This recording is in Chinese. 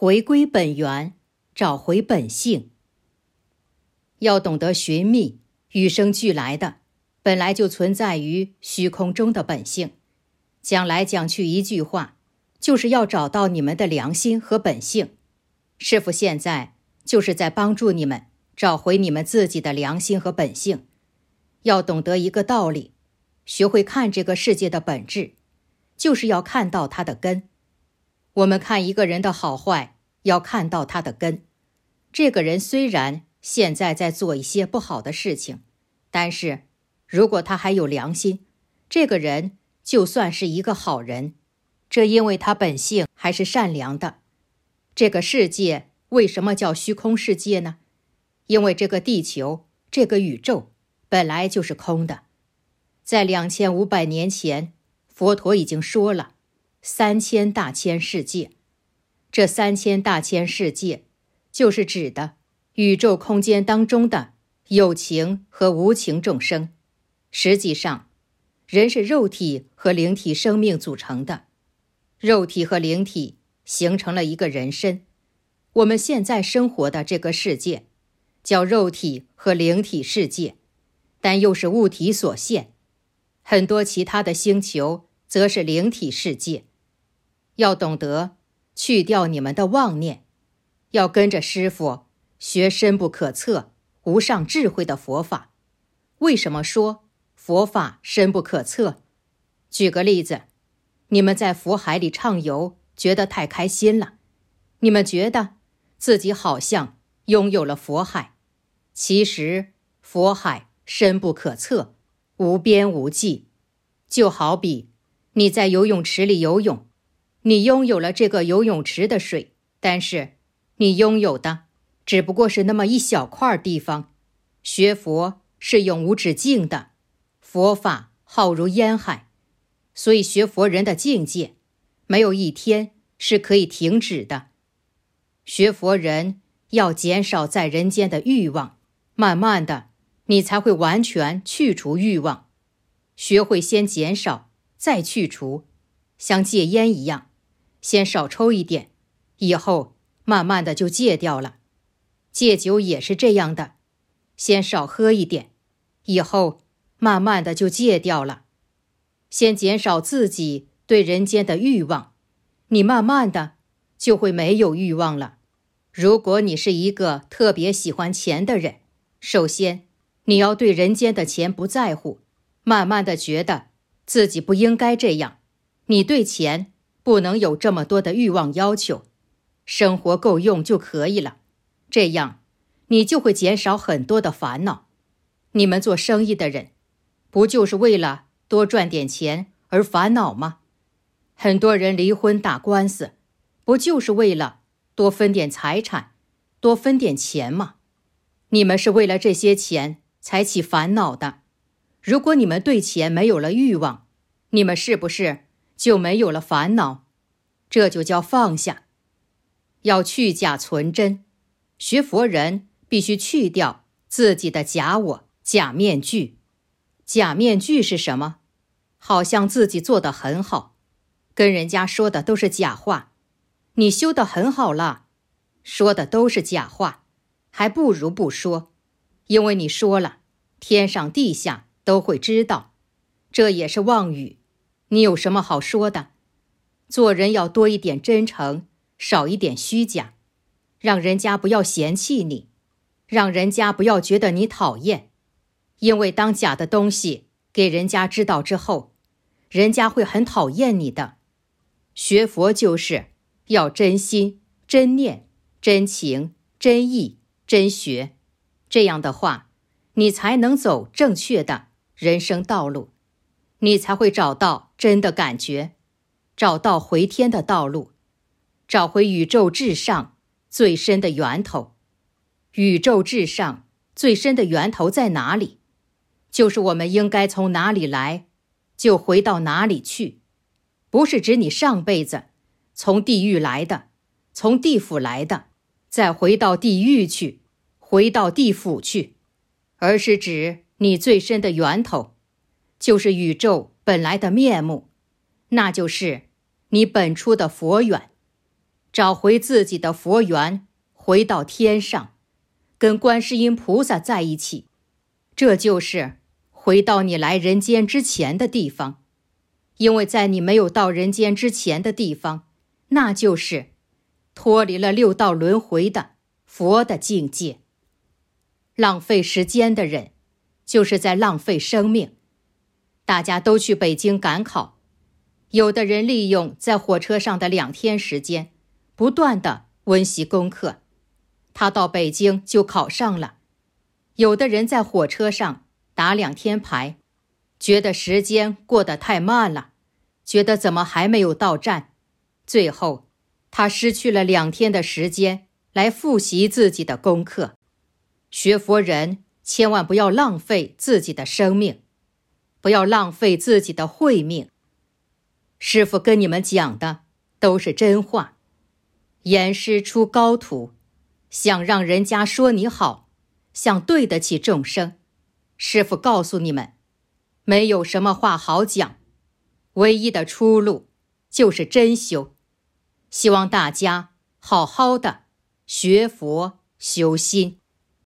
回归本源，找回本性。要懂得寻觅与生俱来的，本来就存在于虚空中的本性。讲来讲去一句话，就是要找到你们的良心和本性。师父现在就是在帮助你们找回你们自己的良心和本性。要懂得一个道理，学会看这个世界的本质，就是要看到它的根。我们看一个人的好坏，要看到他的根。这个人虽然现在在做一些不好的事情，但是如果他还有良心，这个人就算是一个好人，这因为他本性还是善良的。这个世界为什么叫虚空世界呢？因为这个地球，这个宇宙本来就是空的。在2500年前，佛陀已经说了3000大千世界。这3000大千世界就是指的宇宙空间当中的有情和无情众生。实际上，人是肉体和灵体生命组成的，肉体和灵体形成了一个人身。我们现在生活的这个世界叫肉体和灵体世界，但又是物体所现。很多其他的星球则是灵体世界。要懂得去掉你们的妄念，要跟着师父学深不可测、无上智慧的佛法。为什么说佛法深不可测？举个例子，你们在佛海里畅游，觉得太开心了，你们觉得自己好像拥有了佛海。其实佛海深不可测，无边无际。就好比你在游泳池里游泳，你拥有了这个游泳池的水，但是你拥有的只不过是那么一小块地方。学佛是永无止境的，佛法浩如烟海，所以学佛人的境界没有一天是可以停止的。学佛人要减少在人间的欲望，慢慢的你才会完全去除欲望。学会先减少再去除，像戒烟一样，先少抽一点，以后慢慢的就戒掉了。戒酒也是这样的，先少喝一点，以后慢慢的就戒掉了。先减少自己对人间的欲望，你慢慢的就会没有欲望了。如果你是一个特别喜欢钱的人，首先你要对人间的钱不在乎，慢慢的觉得自己不应该这样，你对钱不能有这么多的欲望要求，生活够用就可以了。这样你就会减少很多的烦恼。你们做生意的人，不就是为了多赚点钱而烦恼吗？很多人离婚打官司，不就是为了多分点财产，多分点钱吗？你们是为了这些钱才起烦恼的。如果你们对钱没有了欲望，你们是不是就没有了烦恼？这就叫放下。要去假存真，学佛人必须去掉自己的假我、假面具。假面具是什么？好像自己做得很好，跟人家说的都是假话。你修得很好了，说的都是假话，还不如不说，因为你说了，天上地下都会知道，这也是妄语。你有什么好说的？做人要多一点真诚，少一点虚假，让人家不要嫌弃你，让人家不要觉得你讨厌。因为当假的东西给人家知道之后，人家会很讨厌你的。学佛就是要真心、真念、真情、真意、真学，这样的话，你才能走正确的人生道路，你才会找到真的感觉，找到回天的道路，找回宇宙至上最深的源头。宇宙至上最深的源头在哪里？就是我们应该从哪里来，就回到哪里去。不是指你上辈子从地狱来的，从地府来的，再回到地狱去，回到地府去，而是指你最深的源头，就是宇宙本来的面目，那就是你本初的佛缘。 找回自己的佛缘，回到天上，跟观世音菩萨在一起，这就是回到你来人间之前的地方。因为在你没有到人间之前的地方，那就是脱离了六道轮回的佛的境界。浪费时间的人，就是在浪费生命。大家都去北京赶考，有的人利用在火车上的2天时间，不断地温习功课，他到北京就考上了。有的人在火车上打2天牌，觉得时间过得太慢了，觉得怎么还没有到站，最后他失去了2天的时间来复习自己的功课。学佛人千万不要浪费自己的生命，不要浪费自己的慧命。师父跟你们讲的都是真话。严师出高徒，想让人家说你好，想对得起众生，师父告诉你们，没有什么话好讲，唯一的出路就是真修。希望大家好好的学佛修心。